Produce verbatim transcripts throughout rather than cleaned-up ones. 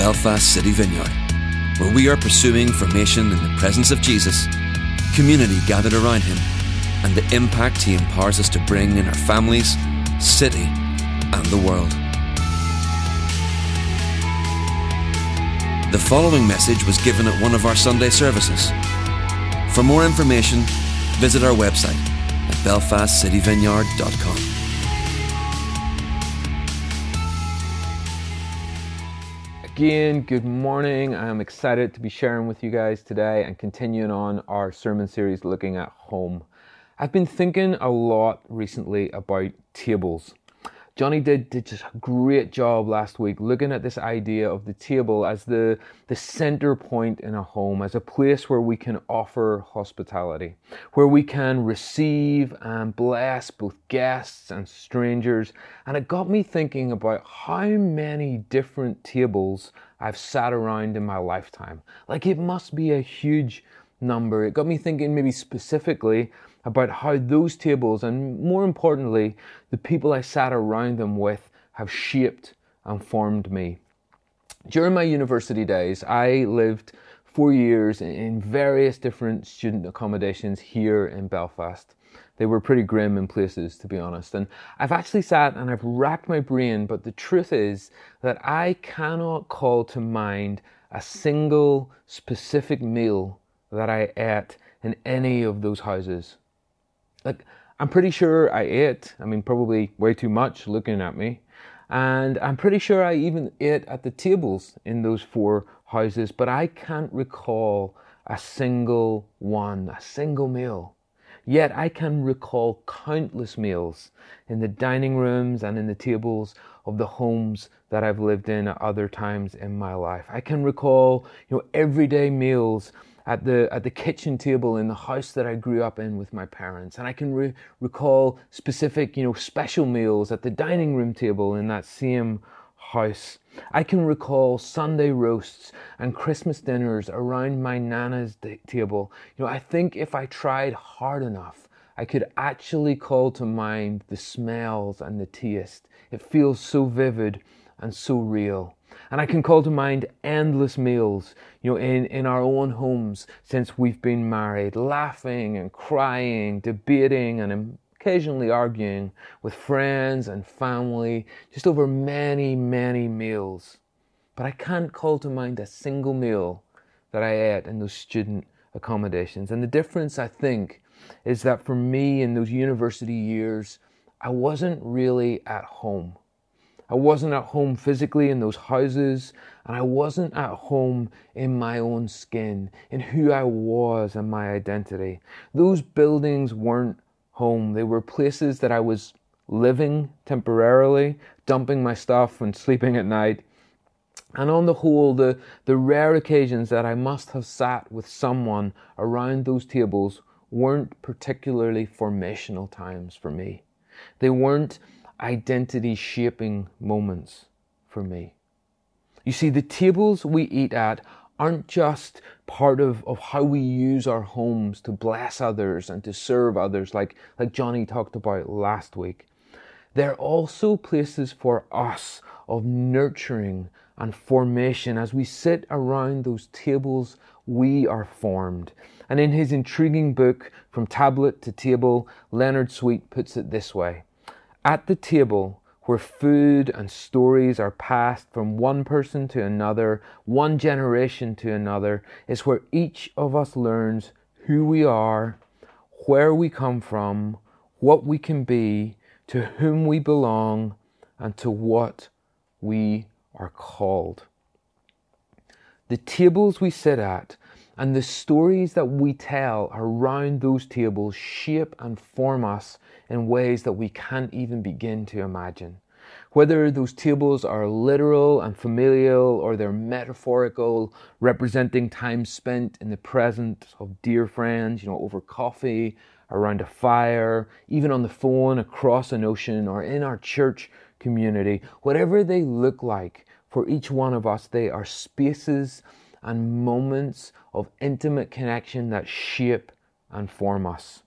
Belfast City Vineyard, where we are pursuing formation in the presence of Jesus, community gathered around him, and the impact he empowers us to bring in our families, city, and the world. The following message was given at one of our Sunday services. For more information, visit our website at belfast city vineyard dot com. Again, good morning. I'm excited to be sharing with you guys today and continuing on our sermon series looking at home. I've been thinking a lot recently about tables. Johnny did, did just a great job last week looking at this idea of the table as the, the center point in a home, as a place where we can offer hospitality, where we can receive and bless both guests and strangers. And it got me thinking about how many different tables I've sat around in my lifetime. Like, it must be a huge number. It got me thinking maybe specifically about how those tables, and more importantly, the people I sat around them with, have shaped and formed me. During my university days, I lived four years in various different student accommodations here in Belfast. They were pretty grim in places, to be honest. And I've actually sat and I've racked my brain, but the truth is that I cannot call to mind a single specific meal that I ate in any of those houses. Like, I'm pretty sure I ate, I mean, probably way too much looking at me. And I'm pretty sure I even ate at the tables in those four houses, but I can't recall a single one, a single meal. Yet I can recall countless meals in the dining rooms and in the tables of the homes that I've lived in at other times in my life. I can recall, you know, everyday meals at the at the kitchen table in the house that I grew up in with my parents. And I can re- recall specific, you know, special meals at the dining room table in that same house. I can recall Sunday roasts and Christmas dinners around my nana's d- table. You know, I think if I tried hard enough, I could actually call to mind the smells and the taste. It feels so vivid and so real. And I can call to mind endless meals, you know, in, in our own homes since we've been married, laughing and crying, debating and occasionally arguing with friends and family, just over many, many meals. But I can't call to mind a single meal that I ate in those student accommodations. And the difference, I think, is that for me in those university years, I wasn't really at home. I wasn't at home physically in those houses, and I wasn't at home in my own skin, in who I was and my identity. Those buildings weren't home. They were places that I was living temporarily, dumping my stuff and sleeping at night. And on the whole, the, the rare occasions that I must have sat with someone around those tables weren't particularly formational times for me. They weren't identity shaping moments for me. You see, the tables we eat at aren't just part of, of how we use our homes to bless others and to serve others, like, like Johnny talked about last week. They're also places for us of nurturing and formation. As we sit around those tables, we are formed. And in his intriguing book, From Tablet to Table, Leonard Sweet puts it this way: at the table, where food and stories are passed from one person to another, one generation to another, is where each of us learns who we are, where we come from, what we can be, to whom we belong, and to what we are called. The tables we sit at and the stories that we tell around those tables shape and form us in ways that we can't even begin to imagine. Whether those tables are literal and familial or they're metaphorical, representing time spent in the presence of dear friends, you know, over coffee, around a fire, even on the phone, across an ocean, or in our church community, whatever they look like for each one of us, they are spaces and moments of intimate connection that shape and form us.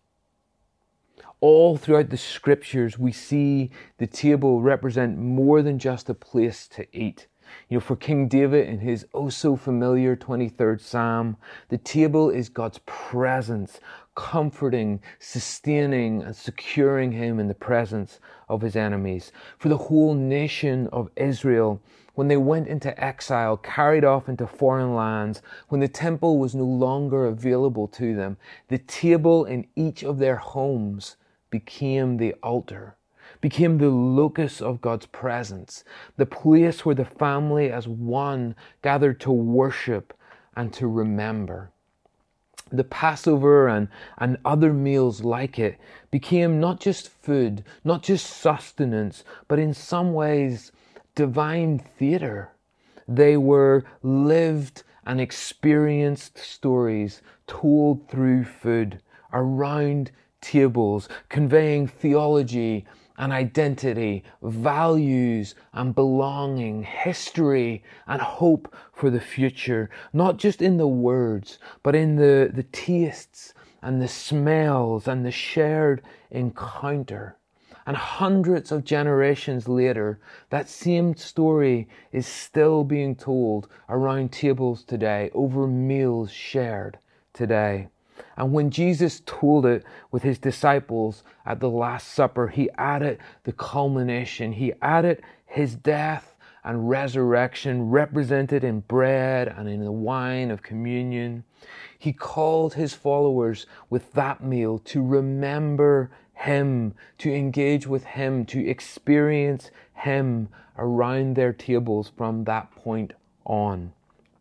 All throughout the scriptures, we see the table represent more than just a place to eat. You know, for King David in his oh so familiar twenty-third Psalm, the table is God's presence, comforting, sustaining, and securing him in the presence of his enemies. For the whole nation of Israel, when they went into exile, carried off into foreign lands, when the temple was no longer available to them, the table in each of their homes became the altar, became the locus of God's presence, the place where the family as one gathered to worship and to remember. The Passover and, and other meals like it became not just food, not just sustenance, but in some ways divine theater. They were lived and experienced stories told through food, around tables, conveying theology and identity, values and belonging, history and hope for the future, not just in the words, but in the, the tastes and the smells and the shared encounter. And hundreds of generations later, that same story is still being told around tables today, over meals shared today. And when Jesus told it with his disciples at the Last Supper, he added the culmination. He added his death and resurrection represented in bread and in the wine of communion. He called his followers with that meal to remember him, to engage with him, to experience him around their tables from that point on.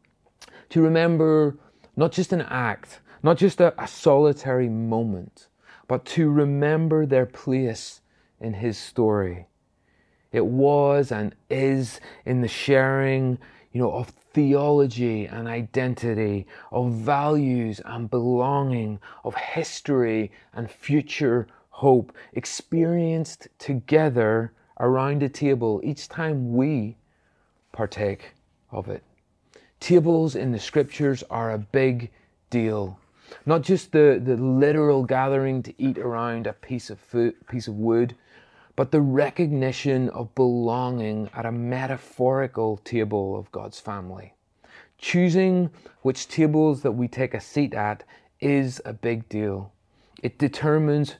To remember not just an act, not just a, a solitary moment, but to remember their place in his story. It was and is in the sharing, you know, of theology and identity, of values and belonging, of history and future hope, experienced together around a table each time we partake of it. Tables in the scriptures are a big deal. Not just the, the literal gathering to eat around a piece of food, piece of wood, but the recognition of belonging at a metaphorical table of God's family. Choosing which tables that we take a seat at is a big deal. It determines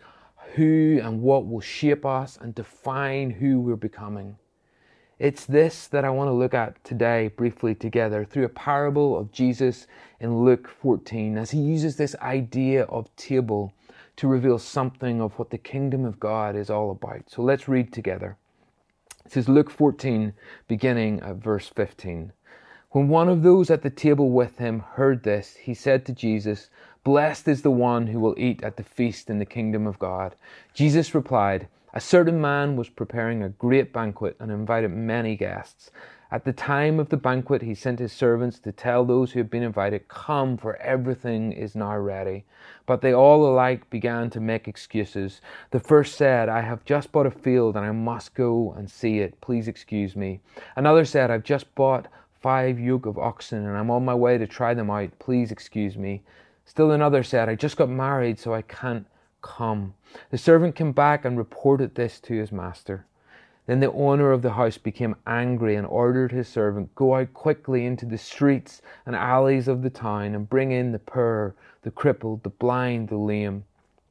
who and what will shape us and define who we're becoming. It's this that I want to look at today briefly together through a parable of Jesus in Luke fourteen, as he uses this idea of table to reveal something of what the kingdom of God is all about. So let's read together. It says Luke fourteen, beginning at verse fifteen. When one of those at the table with him heard this, he said to Jesus, "Blessed is the one who will eat at the feast in the kingdom of God." Jesus replied, "A certain man was preparing a great banquet and invited many guests. At the time of the banquet, he sent his servants to tell those who had been invited, 'Come, for everything is now ready.' But they all alike began to make excuses. The first said, 'I have just bought a field and I must go and see it. Please excuse me.' Another said, 'I've just bought five yoke of oxen and I'm on my way to try them out. Please excuse me.' Still another said, 'I just got married, so I can't come.' The servant came back and reported this to his master. Then the owner of the house became angry and ordered his servant, 'Go out quickly into the streets and alleys of the town and bring in the poor, the crippled, the blind, the lame.'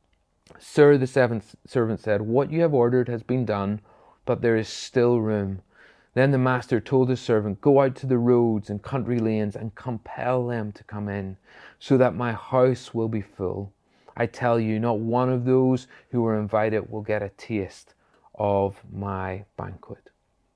'Sir,' the seventh servant said, 'what you have ordered has been done, but there is still room.' Then the master told his servant, 'Go out to the roads and country lanes and compel them to come in, so that my house will be full. I tell you, not one of those who were invited will get a taste of my banquet.'"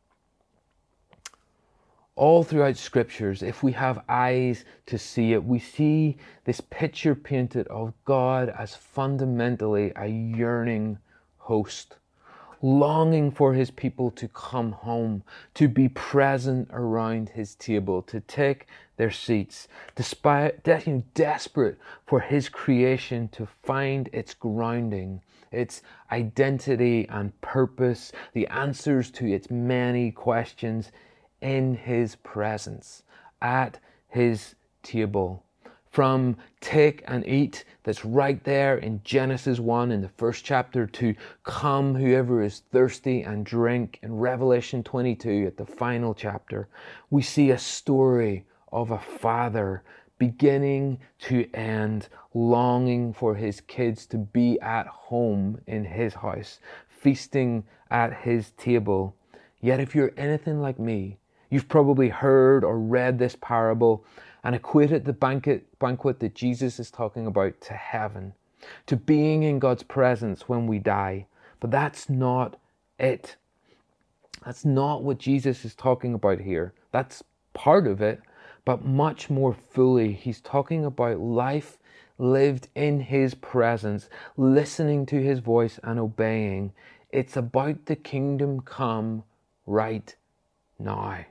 All throughout scriptures, if we have eyes to see it, we see this picture painted of God as fundamentally a yearning host, longing for his people to come home, to be present around his table, to take their seats, despite you know, desperate for his creation to find its grounding, its identity and purpose, the answers to its many questions in his presence, at his table, From take and eat, that's right there in Genesis one in the first chapter, to come whoever is thirsty and drink in Revelation twenty-two at the final chapter. We see a story of a father beginning to end, longing for his kids to be at home in his house, feasting at his table. Yet if you're anything like me, you've probably heard or read this parable and equated the banquet, banquet that Jesus is talking about to heaven, to being in God's presence when we die. But that's not it. That's not what Jesus is talking about here. That's part of it, but much more fully, he's talking about life lived in his presence, listening to his voice and obeying. It's about the kingdom come right now.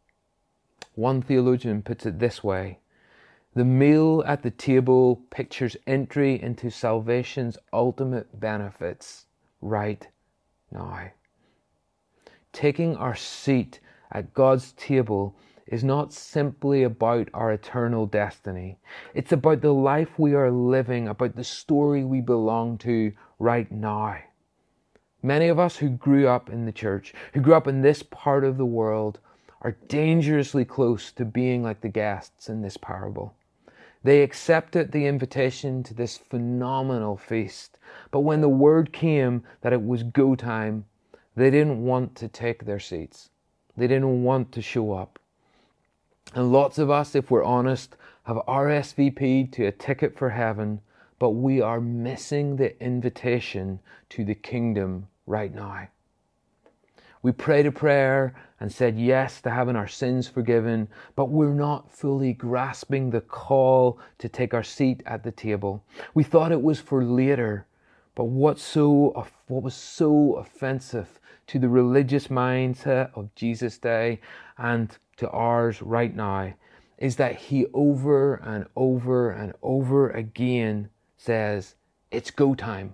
One theologian puts it this way: the meal at the table pictures entry into salvation's ultimate benefits right now. Taking our seat at God's table is not simply about our eternal destiny. It's about the life we are living, about the story we belong to right now. Many of us who grew up in the church, who grew up in this part of the world, are dangerously close to being like the guests in this parable. They accepted the invitation to this phenomenal feast, but when the word came that it was go time, they didn't want to take their seats. They didn't want to show up. And lots of us, if we're honest, have R S V P'd to a ticket for heaven, but we are missing the invitation to the kingdom right now. We prayed a prayer and said yes to having our sins forgiven, but we're not fully grasping the call to take our seat at the table. We thought it was for later, but what so what was so offensive to the religious mindset of Jesus' day and to ours right now is that he over and over and over again says, it's go time.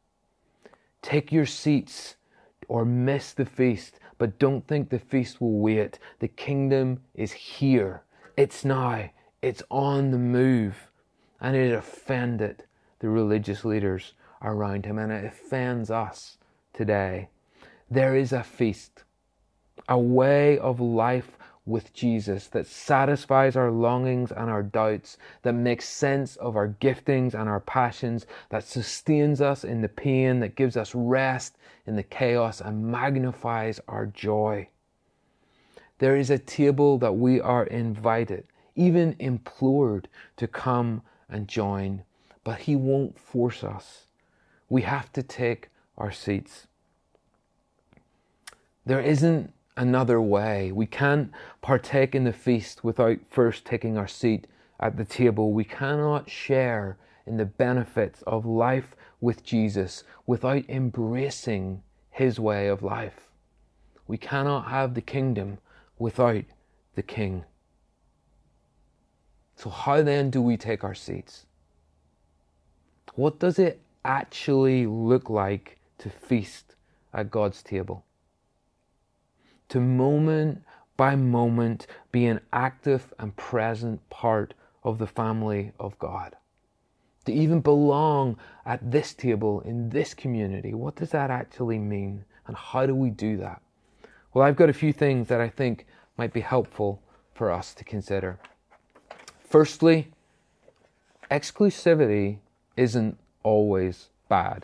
Take your seats or miss the feast, but don't think the feast will wait. The kingdom is here. It's now. It's on the move. And it offended the religious leaders around him, and it offends us today. There is a feast, a way of life with Jesus that satisfies our longings and our doubts, that makes sense of our giftings and our passions, that sustains us in the pain, that gives us rest in the chaos and magnifies our joy. There is a table that we are invited, even implored to come and join, but he won't force us. We have to take our seats. There isn't another way. We can't partake in the feast without first taking our seat at the table. We cannot share in the benefits of life with Jesus without embracing his way of life. We cannot have the kingdom without the King. So how then do we take our seats? What does it actually look like to feast at God's table? To moment by moment be an active and present part of the family of God. To even belong at this table in this community. What does that actually mean? And how do we do that? Well, I've got a few things that I think might be helpful for us to consider. Firstly, exclusivity isn't always bad.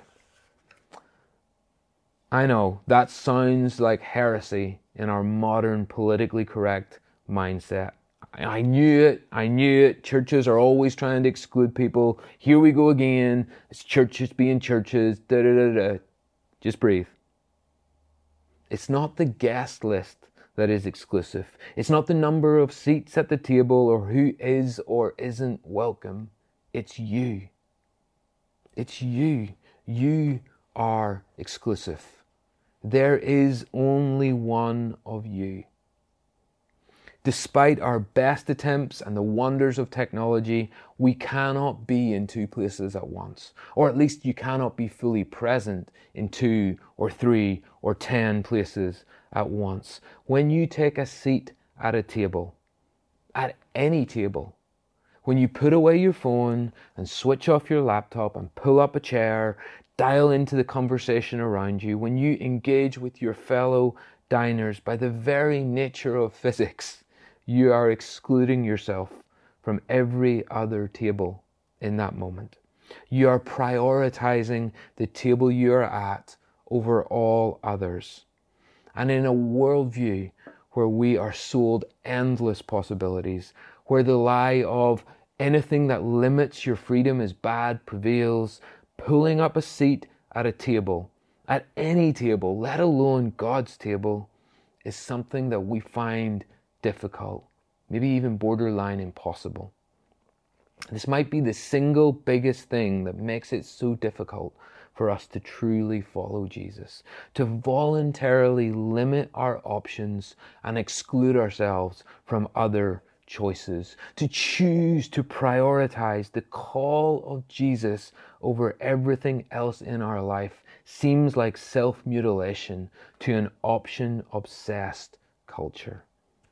I know that sounds like heresy in our modern politically correct mindset. I knew it, I knew it. Churches are always trying to exclude people. Here we go again. It's churches being churches. Da da da da. Just breathe. It's not the guest list that is exclusive. It's not the number of seats at the table or who is or isn't welcome. It's you. It's you. You are exclusive. There is only one of you. Despite our best attempts and the wonders of technology, we cannot be in two places at once. Or at least you cannot be fully present in two or three or ten places at once. When you take a seat at a table, at any table, When you put away your phone and switch off your laptop and pull up a chair, dial into the conversation around you, when you engage with your fellow diners, by the very nature of physics, you are excluding yourself from every other table in that moment. You are prioritizing the table you're at over all others. And in a worldview where we are sold endless possibilities, where the lie of anything that limits your freedom is bad prevails, pulling up a seat at a table, at any table, let alone God's table, is something that we find difficult, maybe even borderline impossible. This might be the single biggest thing that makes it so difficult for us to truly follow Jesus, to voluntarily limit our options and exclude ourselves from other choices, to choose to prioritize the call of Jesus over everything else in our life seems like self-mutilation to an option-obsessed culture.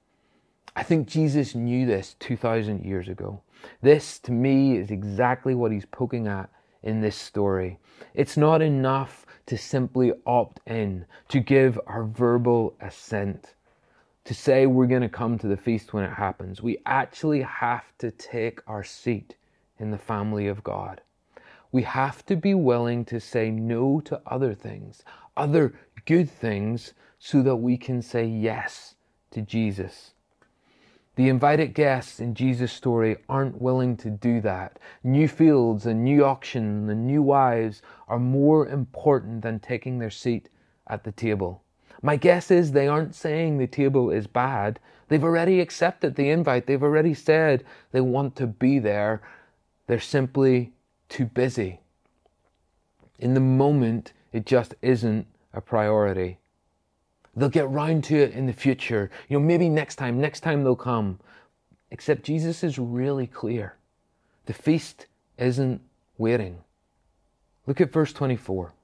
I think Jesus knew this two thousand years ago. This, to me, is exactly what he's poking at in this story. It's not enough to simply opt in, to give our verbal assent, to say we're going to come to the feast when it happens. We actually have to take our seat in the family of God. We have to be willing to say no to other things, other good things, so that we can say yes to Jesus. The invited guests in Jesus' story aren't willing to do that. New fields and new auction and new wives are more important than taking their seat at the table. My guess is they aren't saying the table is bad. They've already accepted the invite. They've already said they want to be there. They're simply too busy. In the moment, it just isn't a priority. They'll get round to it in the future. You know, maybe next time, next time they'll come. Except Jesus is really clear. The feast isn't waiting. Look at verse twenty-four.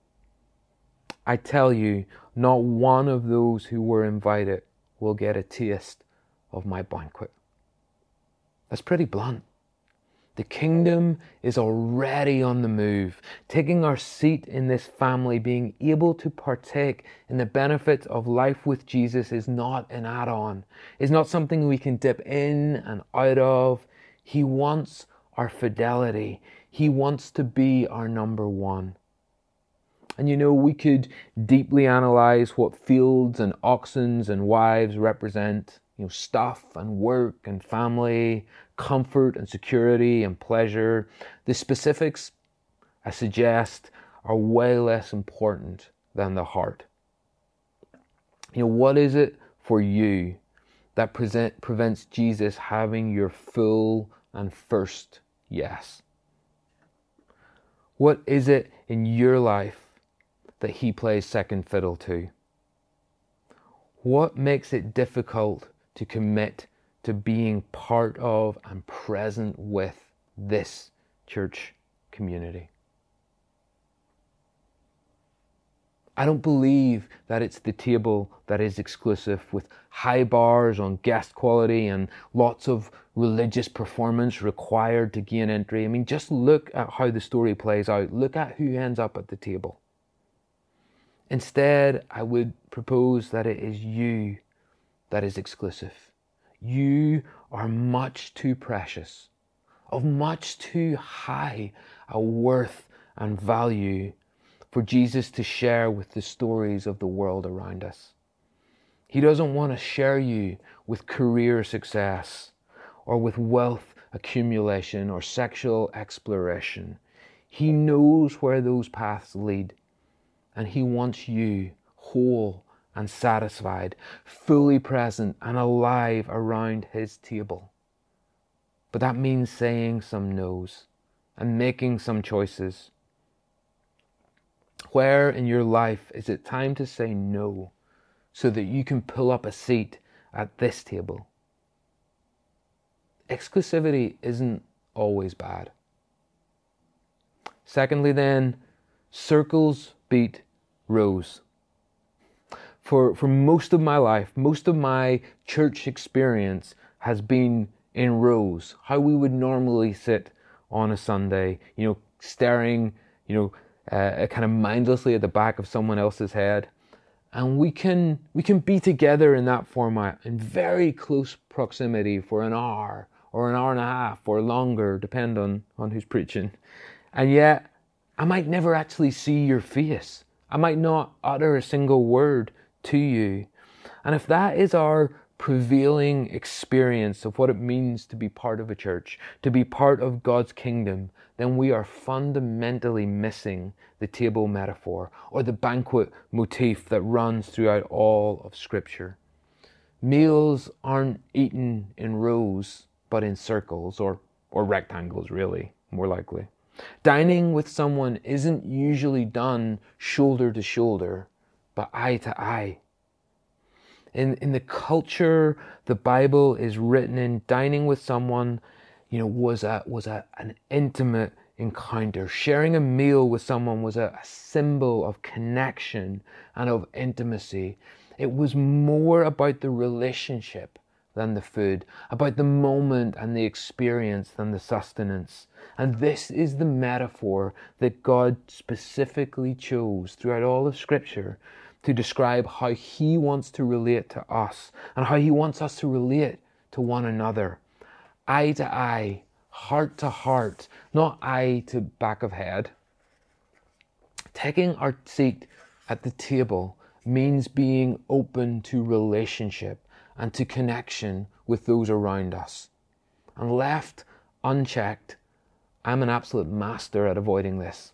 I tell you, not one of those who were invited will get a taste of my banquet. That's pretty blunt. The kingdom is already on the move. Taking our seat in this family, being able to partake in the benefits of life with Jesus is not an add-on. It's not something we can dip in and out of. He wants our fidelity. He wants to be our number one. And you know, we could deeply analyze what fields and oxen and wives represent. You know, stuff and work and family, comfort and security and pleasure. The specifics, I suggest, are way less important than the heart. You know, what is it for you that present, prevents Jesus having your full and first yes? What is it in your life that he plays second fiddle to? What makes it difficult to commit to being part of and present with this church community? I don't believe that it's the table that is exclusive, with high bars on guest quality and lots of religious performance required to gain entry. I mean, just look at how the story plays out. Look at who ends up at the table. Instead, I would propose that it is you that is exclusive. You are much too precious, of much too high a worth and value for Jesus to share with the stories of the world around us. He doesn't want to share you with career success or with wealth accumulation or sexual exploration. He knows where those paths lead, and he wants you whole and satisfied, fully present and alive around his table. But that means saying some no's and making some choices. Where in your life is it time to say no so that you can pull up a seat at this table? Exclusivity isn't always bad. Secondly then, circles beat rows. For, for most of my life, most of my church experience has been in rows, how we would normally sit on a Sunday, you know, staring, you know, uh, kind of mindlessly at the back of someone else's head. And we can we can be together in that format in very close proximity for an hour or an hour and a half or longer, depend on, on who's preaching. And yet, I might never actually see your face. I might not utter a single word to you. And if that is our prevailing experience of what it means to be part of a church, to be part of God's kingdom, then we are fundamentally missing the table metaphor or the banquet motif that runs throughout all of Scripture. Meals aren't eaten in rows, but in circles or, or rectangles, really, more likely. Dining with someone isn't usually done shoulder to shoulder, but eye to eye. In in the culture the Bible is written in, dining with someone, you know, was a was a an intimate encounter. Sharing a meal with someone was a, a symbol of connection and of intimacy. It was more about the relationship than the food, about the moment and the experience than the sustenance. And this is the metaphor that God specifically chose throughout all of Scripture to describe how He wants to relate to us and how He wants us to relate to one another. Eye to eye, heart to heart, not eye to back of head. Taking our seat at the table means being open to relationship and to connection with those around us. And left unchecked, I'm an absolute master at avoiding this.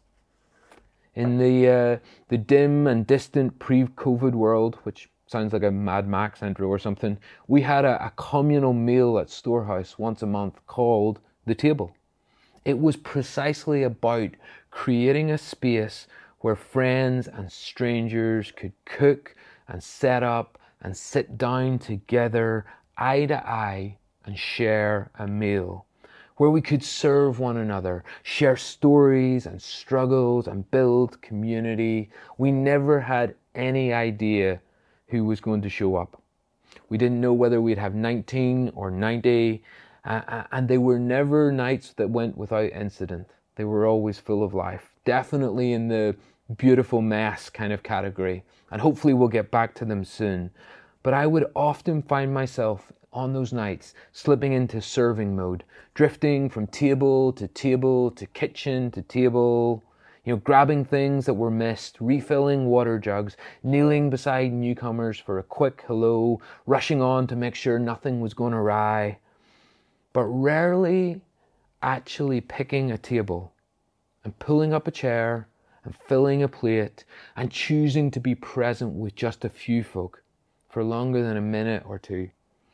In the uh, the dim and distant pre-COVID world, which sounds like a Mad Max intro or something, we had a, a communal meal at Storehouse once a month called The Table. It was precisely about creating a space where friends and strangers could cook and set up and sit down together, eye to eye, and share a meal, where we could serve one another, share stories and struggles and build community. We never had any idea who was going to show up. We didn't know whether we'd have nineteen or ninety, uh, and they were never nights that went without incident. They were always full of life, definitely in the beautiful mess kind of category, and hopefully we'll get back to them soon. But I would often find myself on those nights slipping into serving mode, drifting from table to table to kitchen to table, you know, grabbing things that were missed, refilling water jugs, kneeling beside newcomers for a quick hello, rushing on to make sure nothing was going awry, but rarely actually picking a table and pulling up a chair and filling a plate and choosing to be present with just a few folk for longer than a minute or two.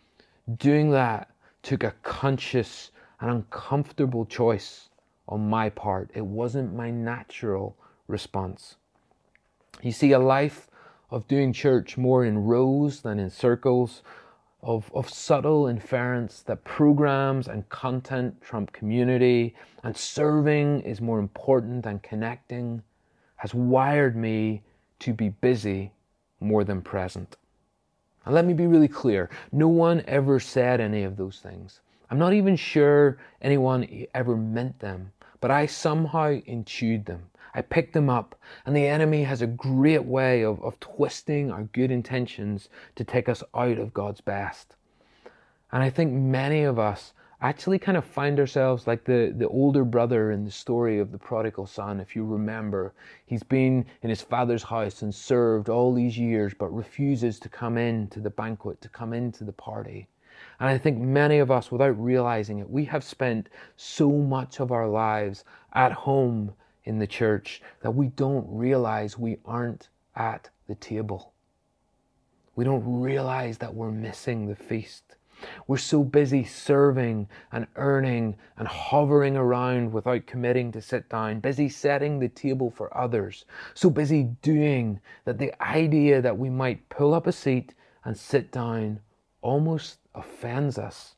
Doing that took a conscious and uncomfortable choice on my part. It wasn't my natural response. You see, a life of doing church more in rows than in circles, of, of subtle inference that programs and content trump community and serving is more important than connecting, has wired me to be busy more than present. And let me be really clear, no one ever said any of those things. I'm not even sure anyone ever meant them, but I somehow intuited them. I picked them up, and the enemy has a great way of, of twisting our good intentions to take us out of God's best. And I think many of us actually kind of find ourselves like the, the older brother in the story of the prodigal son. If you remember, he's been in his father's house and served all these years, but refuses to come into the banquet, to come into the party. And I think many of us, without realizing it, we have spent so much of our lives at home in the church that we don't realize we aren't at the table. We don't realize that we're missing the feast. We're so busy serving and earning and hovering around without committing to sit down, busy setting the table for others, so busy doing that the idea that we might pull up a seat and sit down almost offends us.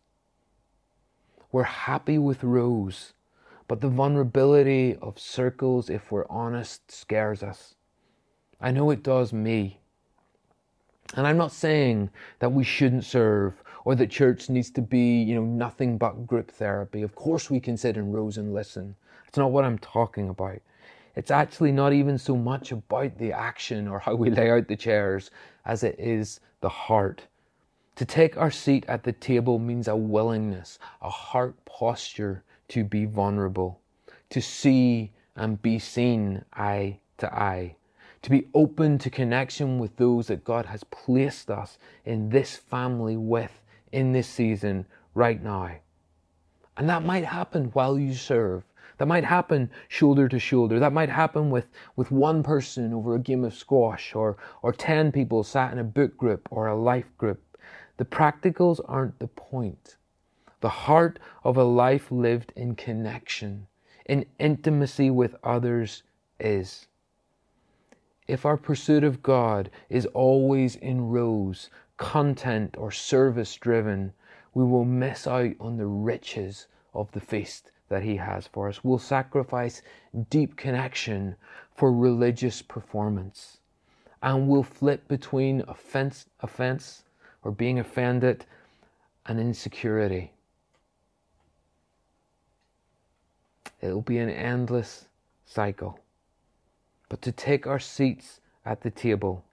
We're happy with rows, but the vulnerability of circles, if we're honest, scares us. I know it does me. And I'm not saying that we shouldn't serve or that church needs to be, you know, nothing but group therapy. Of course we can sit in rows and listen. It's not what I'm talking about. It's actually not even so much about the action or how we lay out the chairs as it is the heart. To take our seat at the table means a willingness, a heart posture to be vulnerable, to see and be seen eye to eye, to be open to connection with those that God has placed us in this family with in this season right now. And that might happen while you serve. That might happen shoulder to shoulder. That might happen with, with one person over a game of squash, or, or ten people sat in a book group or a life group. The practicals aren't the point. The heart of a life lived in connection, in intimacy with others is. If our pursuit of God is always in rows, content or service driven, we will miss out on the riches of the feast that He has for us. We'll sacrifice deep connection for religious performance. And we'll flip between offense, offense or being offended and insecurity. It'll be an endless cycle. But to take our seats at the table,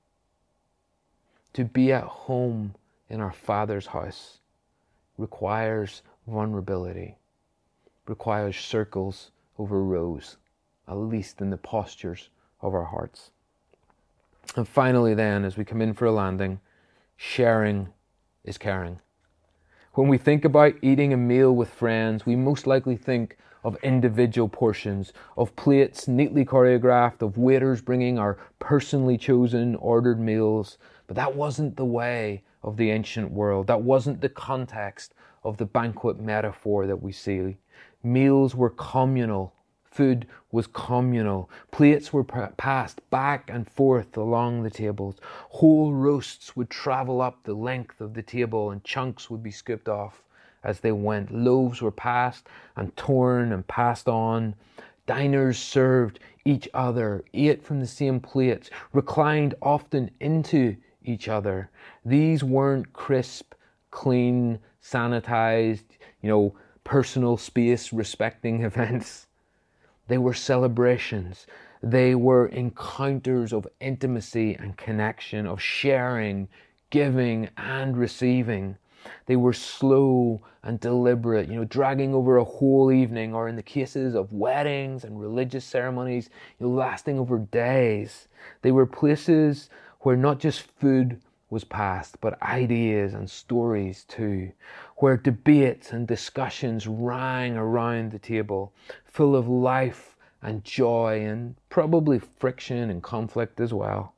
to be at home in our Father's house, requires vulnerability, requires circles over rows, at least in the postures of our hearts. And finally then, as we come in for a landing, sharing is caring. When we think about eating a meal with friends, we most likely think of individual portions, of plates neatly choreographed, of waiters bringing our personally chosen ordered meals. But that wasn't the way of the ancient world. That wasn't the context of the banquet metaphor that we see. Meals were communal. Food was communal. Plates were passed back and forth along the tables. Whole roasts would travel up the length of the table and chunks would be scooped off as they went. Loaves were passed and torn and passed on. Diners served each other, ate from the same plates, reclined often into each other. These weren't crisp, clean, sanitized, you know, personal space respecting events. They were celebrations. They were encounters of intimacy and connection, of sharing, giving, and receiving. They were slow and deliberate, you know, dragging over a whole evening, or in the cases of weddings and religious ceremonies, you know, lasting over days. They were places where not just food was passed, but ideas and stories too, where debates and discussions rang around the table, full of life and joy and probably friction and conflict as well.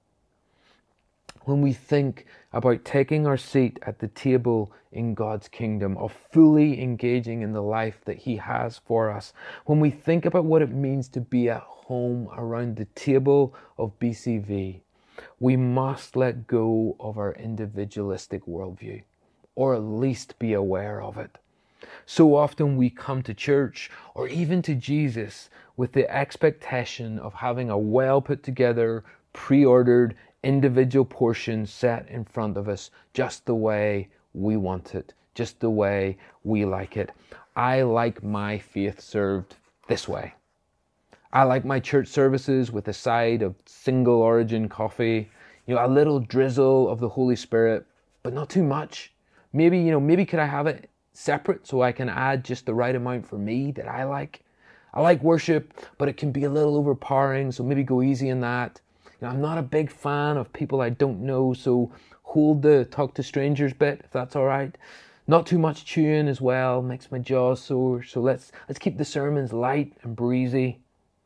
When we think about taking our seat at the table in God's kingdom, of fully engaging in the life that He has for us, when we think about what it means to be at home around the table of B C V, we must let go of our individualistic worldview, or at least be aware of it. So often we come to church, or even to Jesus, with the expectation of having a well put together, pre-ordered, individual portion set in front of us just the way we want it, just the way we like it. I like my faith served this way. I like my church services with a side of single origin coffee, you know, a little drizzle of the Holy Spirit, but not too much. Maybe, you know, maybe could I have it separate so I can add just the right amount for me that I like? I like worship, but it can be a little overpowering, so maybe go easy in that. You know, I'm not a big fan of people I don't know, so hold the talk to strangers bit, if that's all right. Not too much chewing as well, makes my jaws sore, so let's let's keep the sermons light and breezy.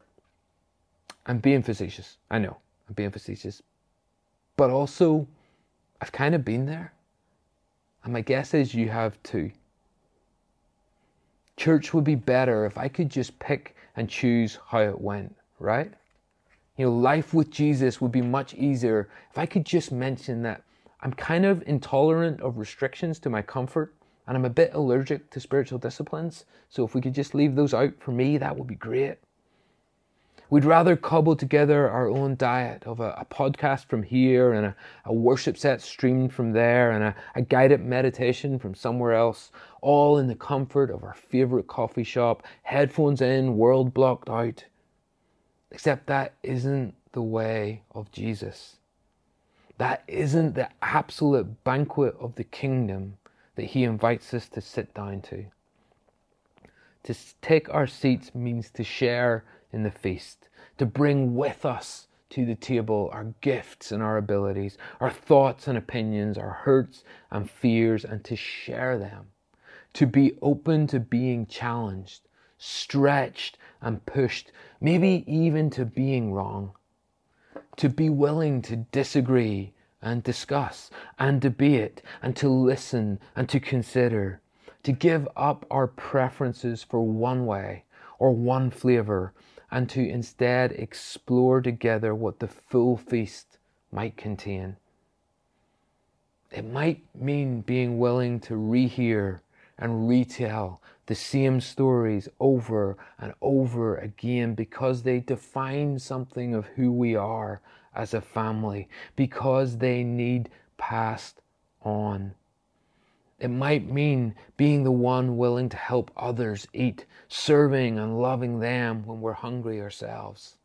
I'm being facetious. I know, I'm being facetious. But also, I've kind of been there. And my guess is you have too. Church would be better if I could just pick and choose how it went, right? You know, life with Jesus would be much easier if I could just mention that I'm kind of intolerant of restrictions to my comfort, and I'm a bit allergic to spiritual disciplines. So if we could just leave those out for me, that would be great. We'd rather cobble together our own diet of a, a podcast from here and a, a worship set streamed from there and a, a guided meditation from somewhere else, all in the comfort of our favorite coffee shop, headphones in, world blocked out. Except that isn't the way of Jesus. That isn't the absolute banquet of the kingdom that he invites us to sit down to. To take our seats means to share in the feast, to bring with us to the table our gifts and our abilities, our thoughts and opinions, our hurts and fears, and to share them, to be open to being challenged, stretched and pushed, maybe even to being wrong, to be willing to disagree and discuss and debate and to listen and to consider, to give up our preferences for one way or one flavor, and to instead explore together what the full feast might contain. It might mean being willing to rehear and retell the same stories over and over again because they define something of who we are as a family, because they need passed on. It might mean being the one willing to help others eat, serving and loving them when we're hungry ourselves.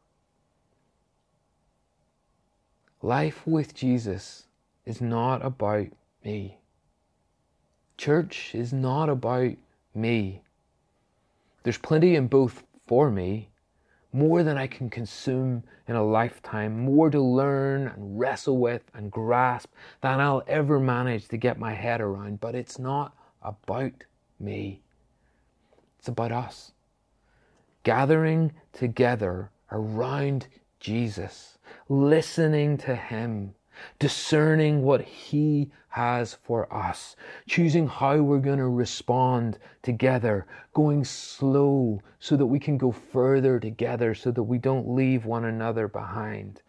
Life with Jesus is not about me. Church is not about me. There's plenty in both for me, more than I can consume in a lifetime, more to learn and wrestle with and grasp than I'll ever manage to get my head around. But it's not about me. It's about us. Gathering together around Jesus, listening to him, discerning what he has for us, choosing how we're going to respond together, going slow so that we can go further together, so that we don't leave one another behind.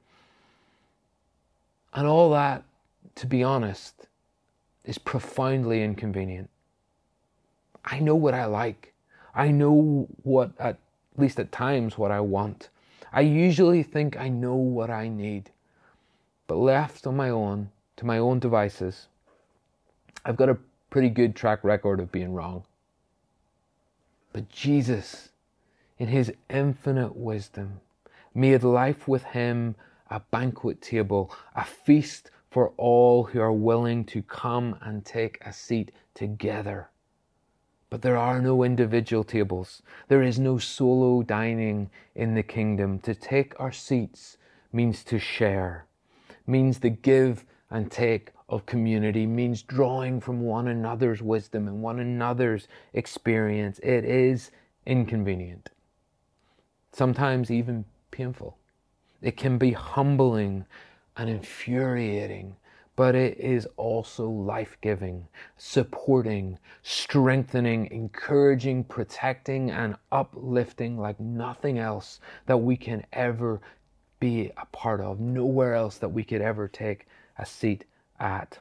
And all that, to be honest, is profoundly inconvenient. I know what I like. I know what, at least at times, what I want. I usually think I know what I need. But left on my own, to my own devices, I've got a pretty good track record of being wrong. But Jesus, in his infinite wisdom, made life with him a banquet table, a feast for all who are willing to come and take a seat together. But there are no individual tables. There is no solo dining in the kingdom. To take our seats means to share, means the give and take of community, means drawing from one another's wisdom and one another's experience. It is inconvenient, sometimes even painful. It can be humbling and infuriating, but it is also life-giving, supporting, strengthening, encouraging, protecting, and uplifting like nothing else that we can ever be a part of, nowhere else that we could ever take a seat at.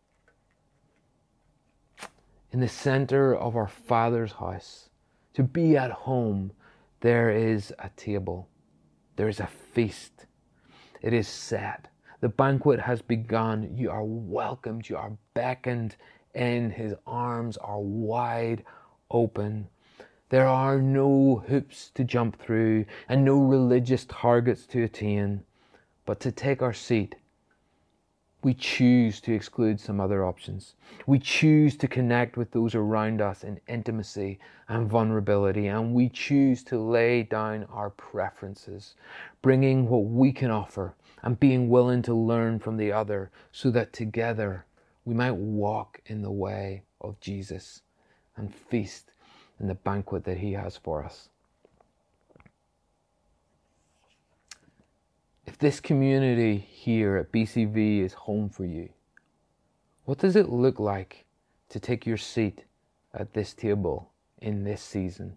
In the center of our Father's house, to be at home, there is a table. There is a feast. It is set. The banquet has begun. You are welcomed. You are beckoned in. His arms are wide open. There are no hoops to jump through and no religious targets to attain. But to take our seat, we choose to exclude some other options. We choose to connect with those around us in intimacy and vulnerability, and we choose to lay down our preferences, bringing what we can offer and being willing to learn from the other so that together we might walk in the way of Jesus and feast in the banquet that he has for us. If this community here at B C V is home for you, what does it look like to take your seat at this table in this season?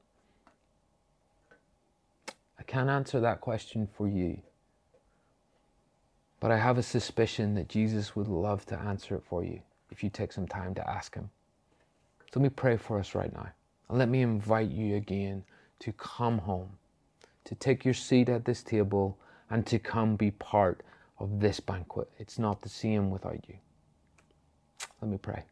I can't answer that question for you, but I have a suspicion that Jesus would love to answer it for you if you take some time to ask him. So let me pray for us right now, and let me invite you again to come home, to take your seat at this table and to come be part of this banquet. It's not the same without you. Let me pray.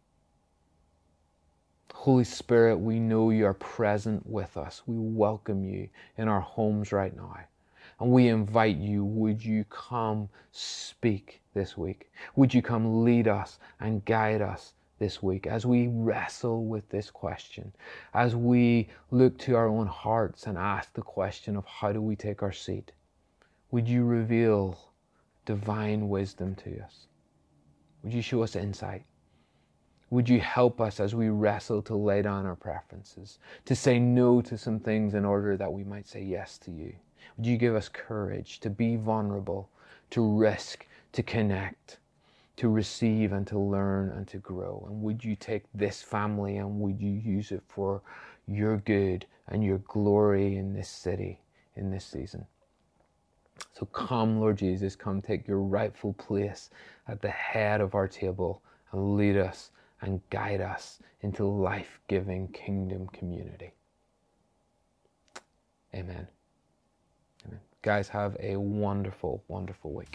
Holy Spirit, we know you are present with us. We welcome you in our homes right now. And we invite you, would you come speak this week? Would you come lead us and guide us this week as we wrestle with this question, as we look to our own hearts and ask the question of how do we take our seat? Would you reveal divine wisdom to us? Would you show us insight? Would you help us as we wrestle to lay down our preferences, to say no to some things in order that we might say yes to you? Would you give us courage to be vulnerable, to risk, to connect, to receive and to learn and to grow? And would you take this family and would you use it for your good and your glory in this city, in this season? So come, Lord Jesus, come take your rightful place at the head of our table and lead us and guide us into life-giving kingdom community. Amen. Amen. Guys, have a wonderful, wonderful week.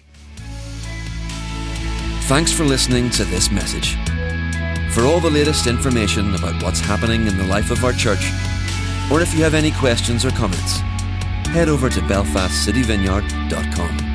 Thanks for listening to this message. For all the latest information about what's happening in the life of our church, or if you have any questions or comments, head over to belfast city vineyard dot com.